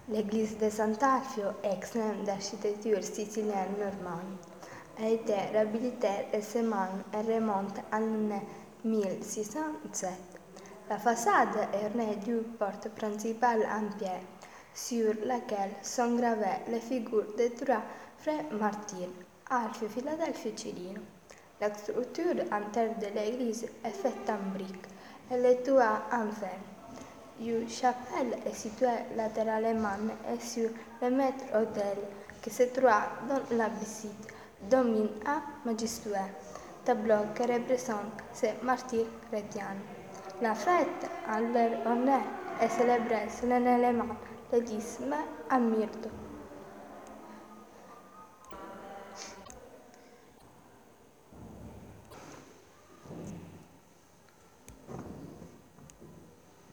L'église de Sant'Alfio, excellente d'architecture sicilienne normande, a été réhabilitée récemment et remonte à l'année 1607. La façade est ornée d'une porte principale en pierre, sur laquelle sont gravées les figures des trois frères martyrs, Alfio, Filadelfio et Cirino. La structure interne de l'église est faite en briques et le toit en fer. Une chapelle est située latéralement et sur le maître-autel qui se trouve dans l'abside domine un majestueux tableau qui représente ces martyrs chrétiens. La fête en leur honneur est célébrée solennellement le 10 mai à Mirto.